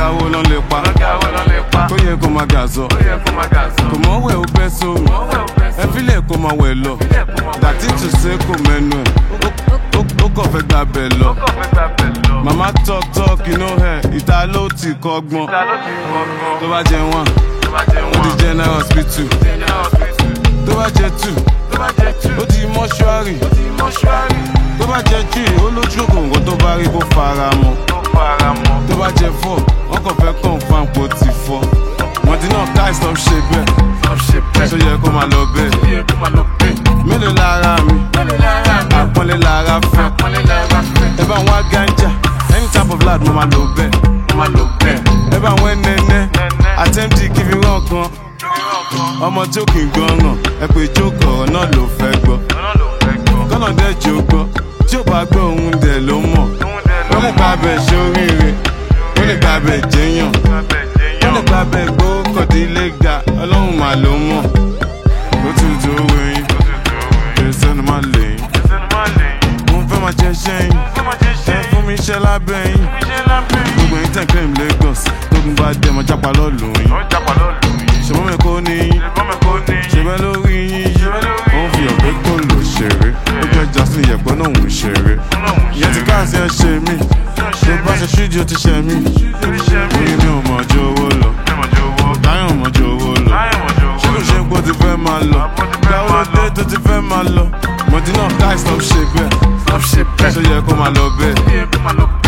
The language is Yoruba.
lọ́gà wo lọ́n lè pa tó yẹ kó máa gàzọ́ kò mọ̀ wẹ̀ ó bẹ́ sómi ẹ fílẹ̀ kó máa wẹ̀ lọ dàtí tù sé kò mẹ́nu ẹ̀ ó kọ̀ fẹ́ gbà bẹ̀ lọ. Mama talk you know her ìta ló ti kọ́gbọ́n tó bá jẹ wọ́n ó di general hospital tó bá jẹ two ó di mọ́ṣúárì tó bá jẹ three ó lójú òkòǹgò tó bá rí kó fara mọ́ tó bá jẹ four wọ́n kàn fẹ́ confam kó ti fọ́ wọ́n ti náà ká stop ṣe bẹ́ẹ̀ ṣó yẹ kó máa lọ bẹ́ẹ̀ mélòó lára mi àpọ́nlé lára fẹ́ ẹ bá wọn ganja any type of lad mo máa lò bẹ́ẹ̀ ẹ bá wọn nẹ́nẹ́ àtẹ́ǹtì kí fi rán kan ọmọ tí ó kì í gbọ́ràn ẹ pé jókòó ọ̀rọ̀ náà ló fẹ́ gbọ́ kọ́nà dẹ́ jò gbọ́ tí ó bá gbọ́ òun dẹ̀ ló mọ̀ ó lè gba abẹ ṣoríire ó lè gba abẹ jẹyàn ó lè gba abẹ gbówó kọ̀dílé ga ọlọ́run mà ló mọ̀ ó tún tó wẹ̀yìn kẹsàn-án má lẹ́yìn mo fẹ́ máa jẹ ṣẹ́yìn ẹ fún mi iṣẹ́ lábẹ́yìn gbogbo yín tẹ̀ claim Lagos tógun bá dẹ̀ mọ́ jápa lọ́ọ̀lù yín ṣùgbọ́n mi kò ní yín ṣẹbẹ́ lórí yín yí òun fi ọ̀pẹ kò lò ṣeré ó jẹ́ Justin yẹ̀pẹ́ náà òun ṣeré ìyẹn ti káàsì ẹ ṣe mí tó bá ṣe ṣíjú ó ti ṣe mí orí mi ò mọ̀ ju owó lọ táyọ̀ ò mọ̀ ju owó lọ ṣé kò ṣe ń pọ̀ ti fẹ́ máa lọ gbàwó dé tó ti fẹ́ máa lọ mọ̀dínà káì stop ṣe bẹ́ẹ̀ ṣó yẹ kó máa lọ bẹ́ẹ̀.